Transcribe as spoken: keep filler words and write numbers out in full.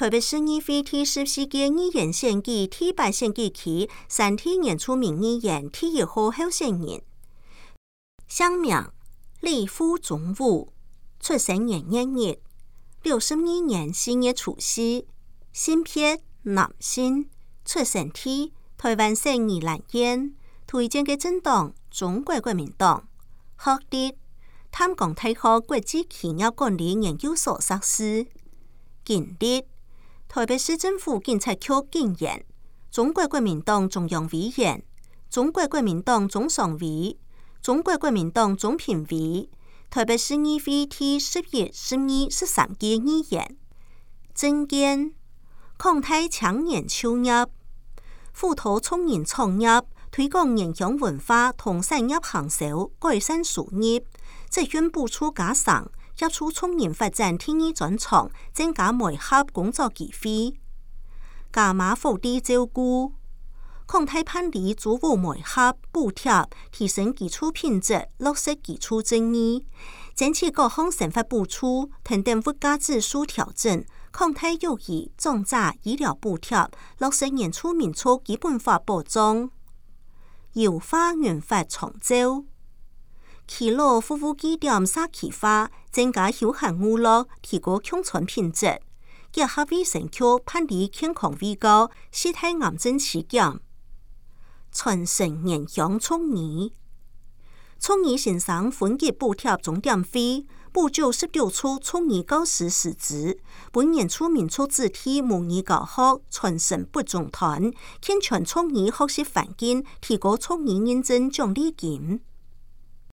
台北市议会第十四届议员选举第八选举期三天演出名议员第一号候选人。乡名李富中武，出生年一日，六十二年四月除夕，性别男性，出生地台湾省宜兰县，推荐嘅政党中国國民黨。學歷淡江大學國際企業管理研究所碩士。經歷台北市政府警察局警員，中國國民黨中央委員，中國國民黨總常委，中國國民黨總評委，台北市議會第十一、十二、十三屆議員。政見擴大青年就業，輔導青年創業，推廣原鄉文化同產業行銷，改善收入，職訓補助加上，協助青年發展天意專長，增加媒合工作機會。加碼福利照顧，擴大辦理租務媒合補貼，提升基礎品質，落實基礎正義，爭取各項生活補助，平等物價指數調整，擴大幼兒、長者醫療補貼，落實原住民族基本法保障。優化原發長照，耆老服務據點社區化，增加休閒娛樂，提高鄉村品質。結合衛生局辦理健康衛教，世態癌症體檢。傳承原鄉創意，創意先生分級補貼總點費，補助十九處創意教師師資，本原住民族子弟模擬教學，傳承不中斷，健全創意學習環境，提高創意認證獎勵金。